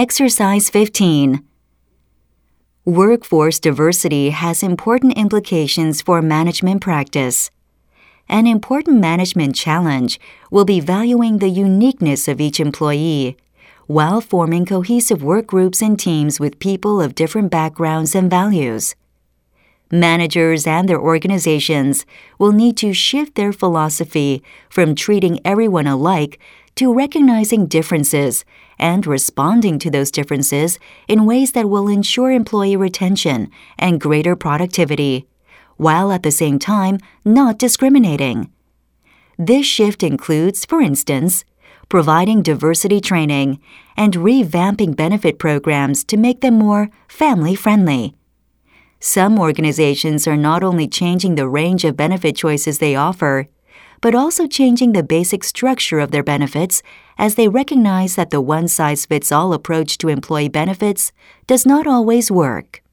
Exercise 15. Workforce diversity has important implications for management practice. An important management challenge will be valuing the uniqueness of each employee while forming cohesive work groups and teams with people of different backgrounds and values. Managers and their organizations will need to shift their philosophy from treating everyone alike to recognizing differences and responding to those differences in ways that will ensure employee retention and greater productivity, while at the same time not discriminating. This shift includes, for instance, providing diversity training and revamping benefit programs to make them more family-friendly. Some organizations are not only changing the range of benefit choices they offer, but also changing the basic structure of their benefits as they recognize that the one-size-fits-all approach to employee benefits does not always work.